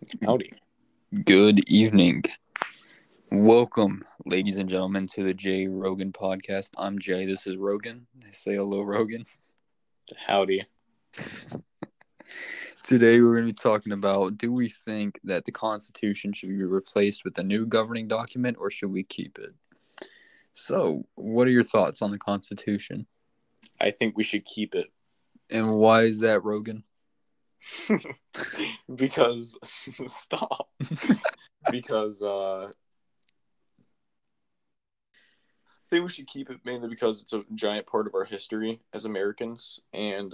Howdy. Good evening. Welcome, ladies and gentlemen, to the Jay Rogan podcast. I'm Jay. This is Rogan. Say hello, Rogan. Howdy. Today we're going to be talking about, do we think that the Constitution should be replaced with a new governing document, or should we keep it? So, what are your thoughts on the Constitution? I think we should keep it. And why is that, Rogan? Because stop. Because I think we should keep it mainly because it's a giant part of our history as Americans, and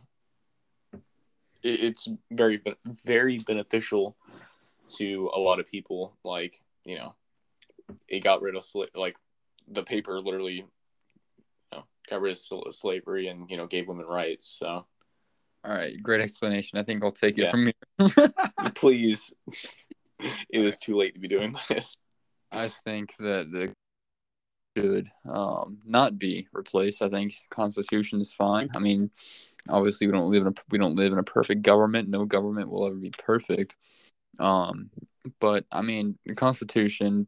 it's very, very beneficial to a lot of people. Like, it got rid of the paper literally, got rid of slavery and gave women rights. So, all right, great explanation. I think I'll take it from here. Please. It is too late to be doing this. I think that the should not be replaced. I think Constitution is fine. I mean, obviously we don't live in a perfect government. No government will ever be perfect. But I mean, the Constitution.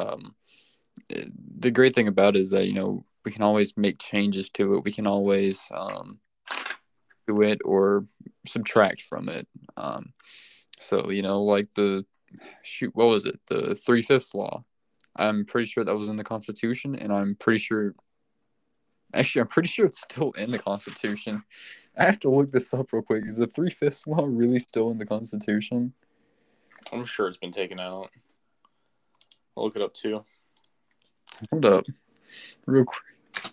The great thing about it is that we can always make changes to it. We can always do it or subtract from it. So like what was it? The 3/5 law. I'm pretty sure that was in the Constitution, and I'm pretty sure it's still in the Constitution. I have to look this up real quick. Is the 3/5 law really still in the Constitution? I'm sure it's been taken out. I'll look it up too. Hold up, real quick.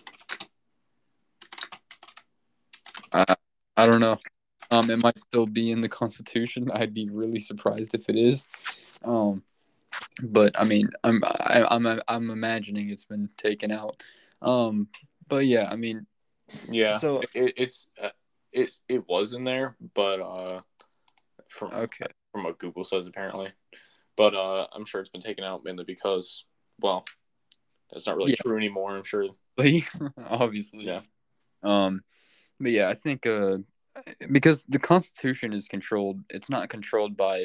I don't know. It might still be in the Constitution. I'd be really surprised if it is. But I mean, I'm imagining it's been taken out. But yeah, I mean, yeah. So it was in there, but from what Google says apparently, but I'm sure it's been taken out mainly because, well, that's not really true anymore. I'm sure. Obviously. Yeah. But yeah, I think because the Constitution is controlled, it's not controlled by,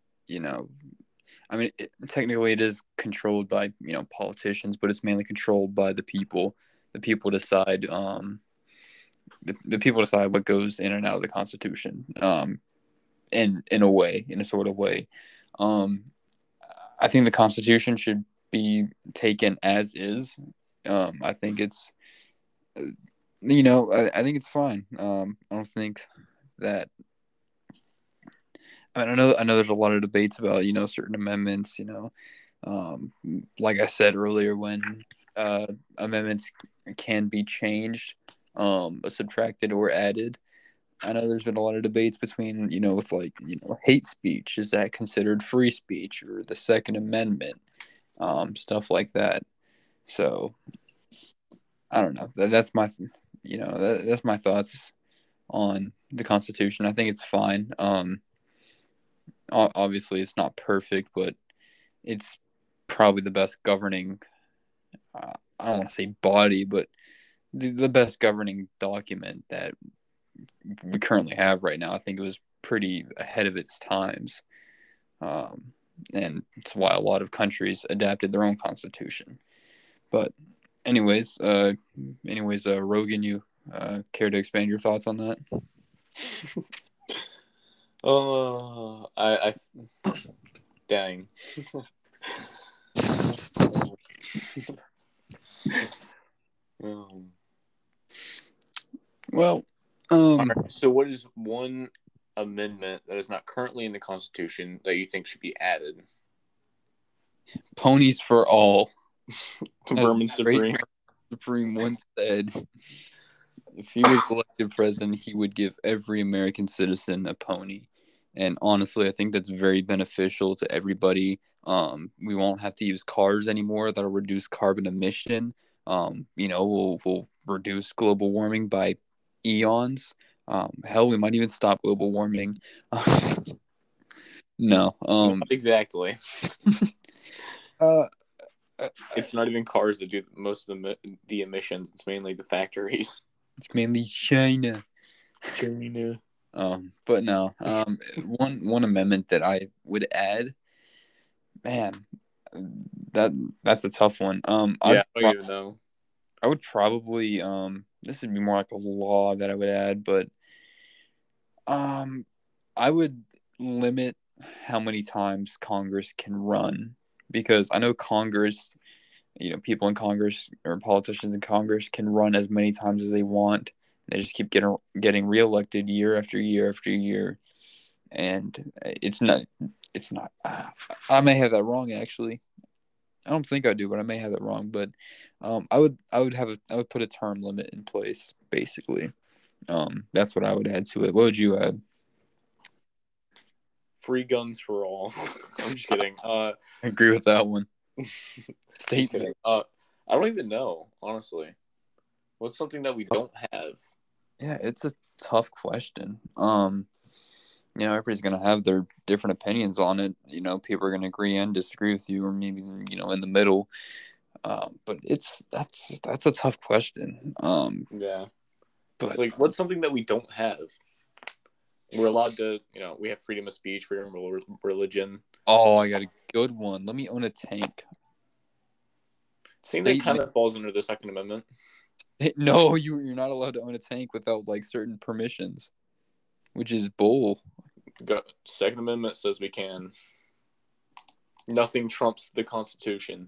I mean, technically it is controlled by, politicians, but it's mainly controlled by the people. The people decide, the people decide what goes in and out of the Constitution, in a sort of way. I think the Constitution should be taken as is. I think it's, I think it's fine. I don't think that. I know there's a lot of debates about certain amendments. Like I said earlier, when amendments can be changed, subtracted or added. I know there's been a lot of debates between with hate speech, is that considered free speech, or the Second Amendment, stuff like that. So I don't know. That's my that's my thoughts on the Constitution. I think it's fine. Obviously it's not perfect, but it's probably the best governing, I don't want to say body, but the best governing document that we currently have right now. I think it was pretty ahead of its times, and it's why a lot of countries adapted their own constitution. But anyways, Rogan, you care to expand your thoughts on that? I dang. Well, right, so what is one amendment that is not currently in the Constitution that you think should be added? Ponies for all. Vermin Supreme once said, if he was elected president, he would give every American citizen a pony. And honestly, I think that's very beneficial to everybody. We won't have to use cars anymore. That'll reduce carbon emission. We'll reduce global warming by eons. Hell, we might even stop global warming. No. Not exactly. It's not even cars that do most of the emissions. It's mainly the factories. It's mainly China. But no. One amendment that I would add, man, that's a tough one. Yeah, I don't even know. I would probably this would be more like a law that I would add, but I would limit how many times Congress can run, because I know Congress, people in Congress or politicians in Congress can run as many times as they want. They just keep getting reelected year after year after year, and it's not. I may have that wrong, actually. I don't think I do, but I may have that wrong. But I would put a term limit in place, basically. That's what I would add to it. What would you add? Free guns for all. I'm just kidding. I agree with that one. Statement. I don't even know, honestly. What's something that we don't have? Yeah, it's a tough question. Everybody's gonna have their different opinions on it. People are gonna agree and disagree with you, or maybe in the middle. But that's a tough question. Yeah. But it's like, what's something that we don't have? We're allowed to, we have freedom of speech, freedom of religion. Oh, I got a good one. Let me own a tank. I think that kind of falls under the Second Amendment. No, you're not allowed to own a tank without certain permissions, which is bull. The Second Amendment says we can. Nothing trumps the Constitution.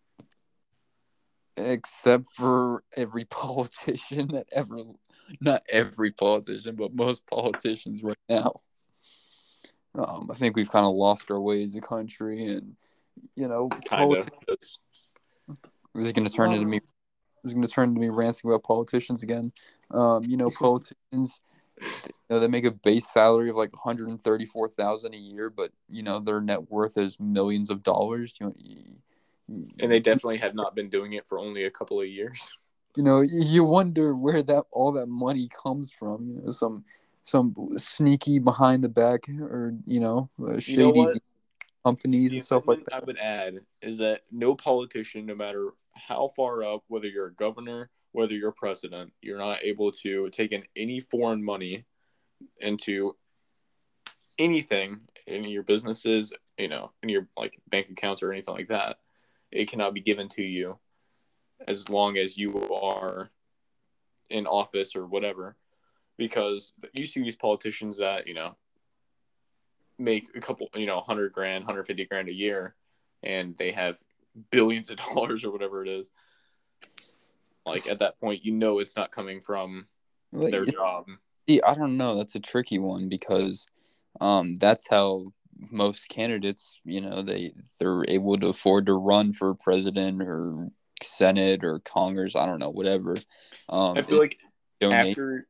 Except for every politician that ever, not every politician, but most politicians right now. I think we've kind of lost our way as a country, and kind of. Is it going to turn into me? Is going to turn into me ranting about politicians again? Politicians, they make a base salary of like $134,000 a year, but their net worth is millions of dollars. And they definitely have not been doing it for only a couple of years. You wonder where all that money comes from. Some sneaky behind the back, or shady companies and stuff like that. I would add is that no politician, no matter how far up, whether you're a governor, whether you're president, you're not able to take in any foreign money into anything in your businesses, in your bank accounts or anything like that. It cannot be given to you as long as you are in office or whatever, because you see these politicians that make a couple, $100,000, $150,000 a year, and they have billions of dollars or whatever it is. At that point, it's not coming from their job. See, I don't know. That's a tricky one, because that's how most candidates, they're able to afford to run for president or Senate or Congress. I don't know, whatever. I feel like after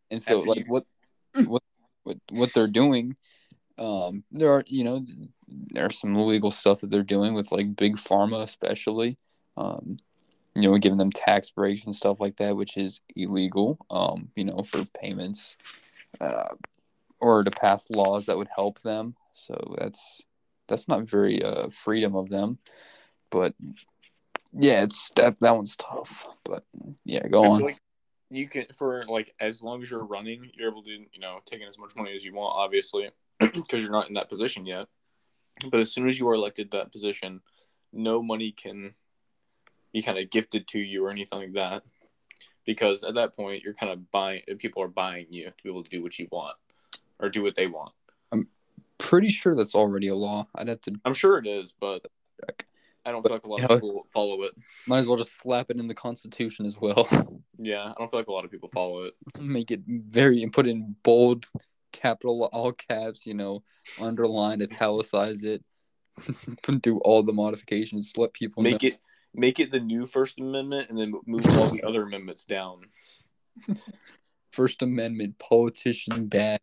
what they're doing. There are there's some illegal stuff that they're doing with big pharma, especially. Giving them tax breaks and stuff like that, which is illegal. For payments, or to pass laws that would help them. So that's not very freedom of them. But yeah, it's that one's tough. But yeah, go on. Feel like you can, for as long as you're running, you're able to take in as much money as you want, obviously, because you're not in that position yet. But as soon as you are elected that position, no money can be kind of gifted to you or anything like that, because at that point you're kind of buying. People are buying you to be able to do what you want or do what they want. I'm pretty sure that's already a law. I'm sure it is, but I don't feel like a lot of people follow it. Might as well just slap it in the Constitution as well. Yeah, I don't feel like a lot of people follow it. Make it and put it in bold, capital, all caps, underline, italicize it, do all the modifications, let people know. Make it the new First Amendment, and then move all the other amendments down. First Amendment, politician bad.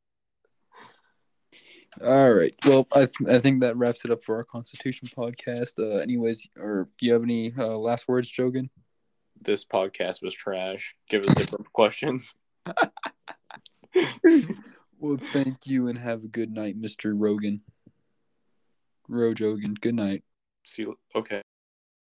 All right. Well, I think that wraps it up for our Constitution podcast. Anyways, or do you have any last words, Jogan? This podcast was trash. Give us different questions. Well, thank you, and have a good night, Mr. Rogan. Jogan. Good night. See you. Okay.